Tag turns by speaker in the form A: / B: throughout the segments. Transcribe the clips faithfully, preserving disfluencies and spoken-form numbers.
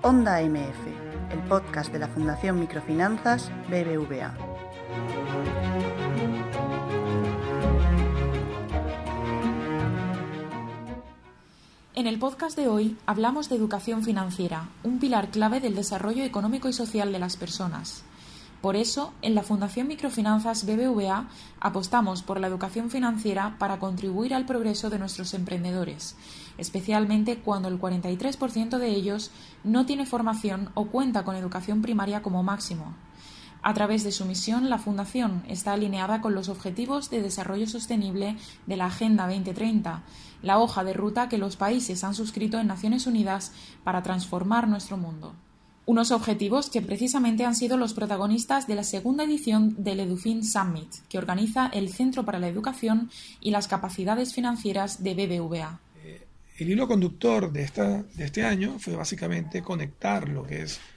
A: Onda M F, el podcast de la Fundación Microfinanzas B B V A.
B: En el podcast de hoy hablamos de educación financiera, un pilar clave del desarrollo económico y social de las personas. Por eso, en la Fundación Microfinanzas B B V A apostamos por la educación financiera para contribuir al progreso de nuestros emprendedores, especialmente cuando el cuarenta y tres por ciento de ellos no tiene formación o cuenta con educación primaria como máximo. A través de su misión, la Fundación está alineada con los Objetivos de Desarrollo Sostenible de la Agenda veinte treinta, la hoja de ruta que los países han suscrito en Naciones Unidas para transformar nuestro mundo. Unos objetivos que precisamente han sido los protagonistas de la segunda edición del EduFin Summit, que organiza el Centro para la Educación y las Capacidades Financieras de B B V A.
C: El hilo conductor de, esta, de este año fue básicamente conectar lo que es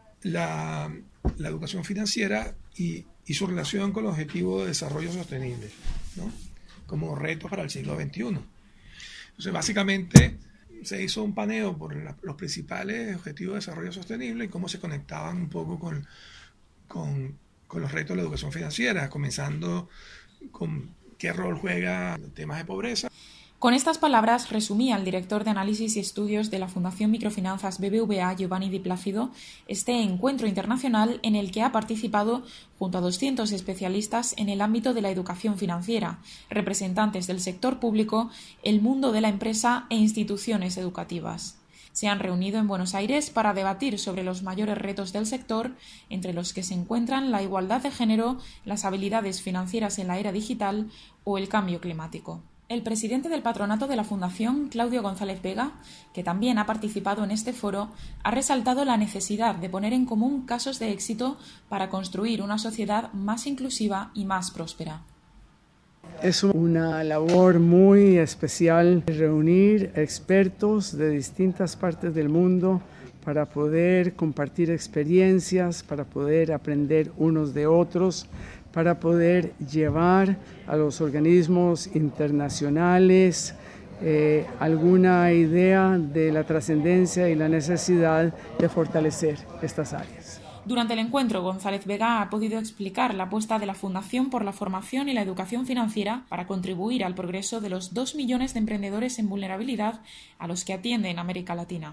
C: la, la educación financiera y, y su relación con los objetivos de desarrollo sostenible, ¿no? Como retos para el siglo veintiuno. Entonces, básicamente se hizo un paneo por la, los principales objetivos de desarrollo sostenible y cómo se conectaban un poco con, con, con los retos de la educación financiera, comenzando con qué rol juega temas de pobreza.
B: Con estas palabras resumía el director de Análisis y Estudios de la Fundación Microfinanzas B B V A, Giovanni Di Plácido, este encuentro internacional en el que ha participado junto a doscientos especialistas en el ámbito de la educación financiera, representantes del sector público, el mundo de la empresa e instituciones educativas. Se han reunido en Buenos Aires para debatir sobre los mayores retos del sector, entre los que se encuentran la igualdad de género, las habilidades financieras en la era digital o el cambio climático. El presidente del patronato de la Fundación, Claudio González Vega, que también ha participado en este foro, ha resaltado la necesidad de poner en común casos de éxito para construir una sociedad más inclusiva y más próspera.
D: Es una labor muy especial reunir expertos de distintas partes del mundo para poder compartir experiencias, para poder aprender unos de otros, para poder llevar a los organismos internacionales eh, alguna idea de la trascendencia y la necesidad de fortalecer estas áreas.
B: Durante el encuentro, González Vega ha podido explicar la apuesta de la Fundación por la formación y la educación financiera para contribuir al progreso de los dos millones de emprendedores en vulnerabilidad a los que atiende en América Latina.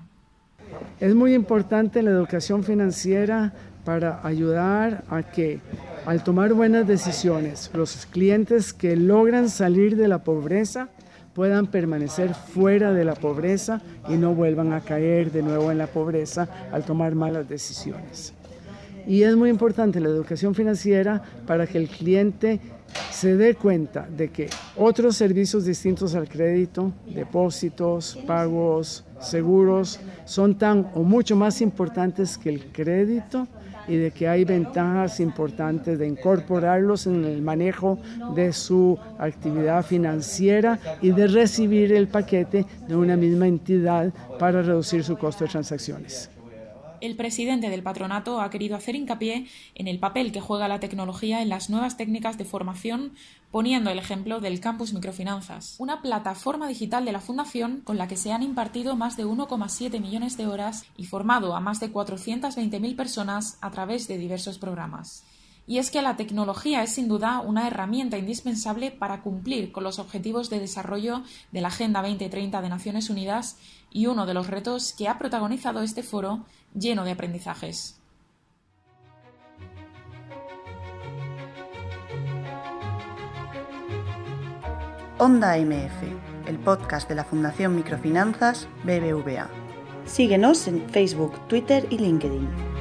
D: Es muy importante la educación financiera para ayudar a que, al tomar buenas decisiones, los clientes que logran salir de la pobreza puedan permanecer fuera de la pobreza y no vuelvan a caer de nuevo en la pobreza al tomar malas decisiones. Y es muy importante la educación financiera para que el cliente se dé cuenta de que otros servicios distintos al crédito, depósitos, pagos, seguros, son tan o mucho más importantes que el crédito y de que hay ventajas importantes de incorporarlos en el manejo de su actividad financiera y de recibir el paquete de una misma entidad para reducir su costo de transacciones.
B: El presidente del patronato ha querido hacer hincapié en el papel que juega la tecnología en las nuevas técnicas de formación, poniendo el ejemplo del Campus Microfinanzas, una plataforma digital de la Fundación con la que se han impartido más de uno coma siete millones de horas y formado a más de cuatrocientas veinte mil personas a través de diversos programas. Y es que la tecnología es sin duda una herramienta indispensable para cumplir con los objetivos de desarrollo de la Agenda veinte treinta de Naciones Unidas y uno de los retos que ha protagonizado este foro lleno de aprendizajes.
A: Onda M F, el podcast de la Fundación Microfinanzas B B V A. Síguenos en Facebook, Twitter y LinkedIn.